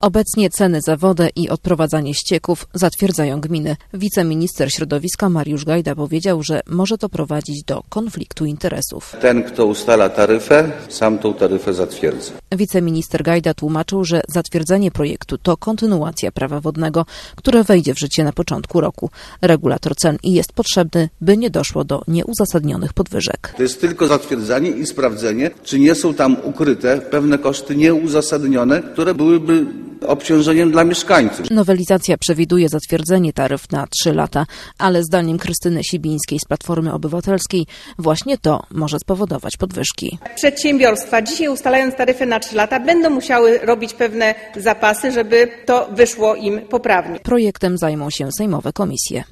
Obecnie ceny za wodę i odprowadzanie ścieków zatwierdzają gminy. Wiceminister środowiska Mariusz Gajda powiedział, że może to prowadzić do konfliktu interesów. Ten, kto ustala taryfę, sam tą taryfę zatwierdza. Wiceminister Gajda tłumaczył, że zatwierdzenie projektu to kontynuacja prawa wodnego, które wejdzie w życie na początku roku. Regulator cen jest potrzebny, by nie doszło do nieuzasadnionych podwyżek. To jest tylko zatwierdzanie i sprawdzenie, czy nie są tam ukryte pewne koszty nieuzasadnione, które byłyby obciążeniem dla mieszkańców. Nowelizacja przewiduje zatwierdzenie taryf na 3 lata, ale zdaniem Krystyny Sibińskiej z Platformy Obywatelskiej właśnie to może spowodować podwyżki. Przedsiębiorstwa dzisiaj, ustalając taryfy na 3 lata, będą musiały robić pewne zapasy, żeby to wyszło im poprawnie. Projektem zajmą się sejmowe komisje.